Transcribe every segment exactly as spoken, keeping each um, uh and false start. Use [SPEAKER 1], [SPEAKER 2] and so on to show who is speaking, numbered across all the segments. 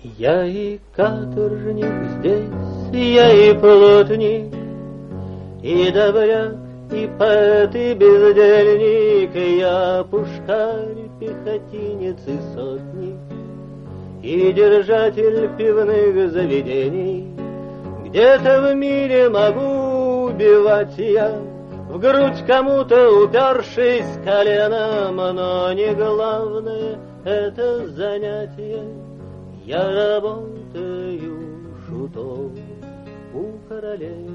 [SPEAKER 1] Я и каторжник здесь, я и плотник, и добряк, и поэт, и бездельник, я пушкарь, пехотинец и сотник, и держатель пивных заведений. Где-то в мире могу убивать я, в грудь кому-то упершись коленом, но не главное это занятие. Я работаю шутом у королевы,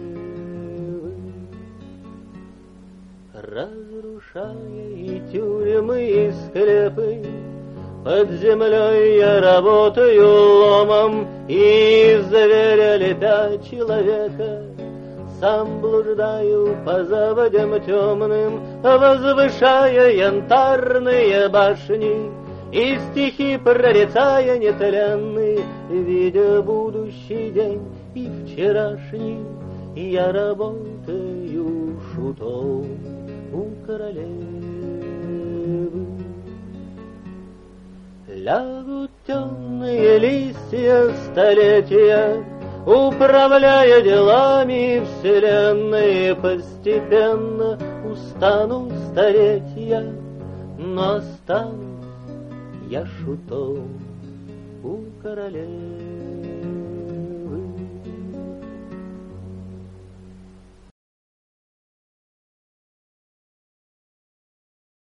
[SPEAKER 1] разрушая и тюрьмы, и склепы. Под землей я работаю ломом, и из зверя лепя человека. Сам блуждаю по заводям темным, возвышая янтарные башни, и стихи прорицая нетленные, видя будущий день и вчерашний. Я работаю шутом у королевы. Лягут темные листья столетия, управляя делами вселенной. Постепенно устану стареть я, но останусь я шутом у королевы.